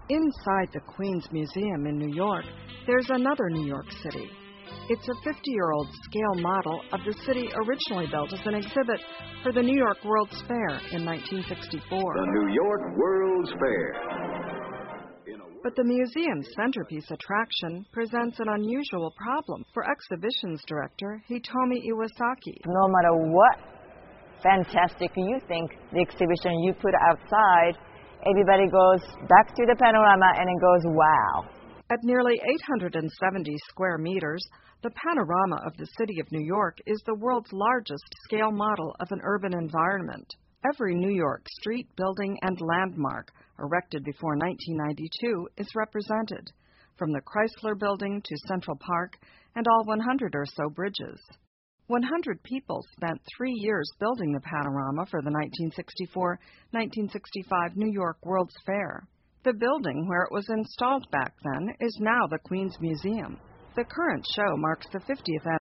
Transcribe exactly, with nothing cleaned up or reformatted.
Inside the Queen's Museum in New York, there's another New York City. It's a fifty-year-old scale model of the city originally built as an exhibit for the New York World's Fair in nineteen sixty-four. The New York World's Fair. But the museum's centerpiece attraction presents an unusual problem for exhibitions director Hitomi Iwasaki. No matter what fantastic you think the exhibition you put outside, everybody goes back to the panorama and it goes, wow. At nearly eight hundred seventy square meters, the panorama of the city of New York is the world's largest scale model of an urban environment. Every New York street, building, and landmark erected before nineteen ninety-two is represented, from the Chrysler Building to Central Park and all one hundred or so bridges. one hundred people spent three years building the panorama for the nineteen sixty-four nineteen sixty-five New York World's Fair. The building where it was installed back then is now the Queen's Museum. The current show marks the fiftieth